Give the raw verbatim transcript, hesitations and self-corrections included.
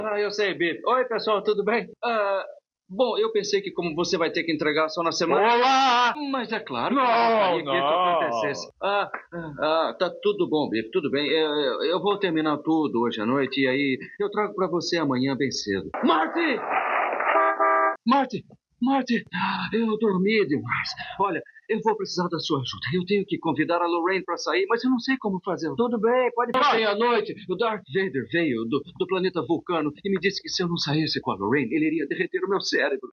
Ah, eu sei, Biff. Oi, pessoal, tudo bem? Ah, bom, eu pensei que como você vai ter que entregar só na semana... Olá! Mas é claro Não, que eu gostaria que não. isso acontecesse. Ah, ah, ah, tá tudo bom, Biff, tudo bem. Eu, eu- eu vou terminar tudo hoje à noite e aí eu trago pra você amanhã bem cedo. Marty! Marty! Marty! Ah, eu dormi demais. Olha, eu vou precisar da sua ajuda. Eu tenho que convidar a Lorraine para sair, mas eu não sei como fazer. Tudo bem, pode fazer. Ontem à noite, o Darth Vader veio do, do planeta Vulcano e me disse que se eu não saísse com a Lorraine, ele iria derreter o meu cérebro.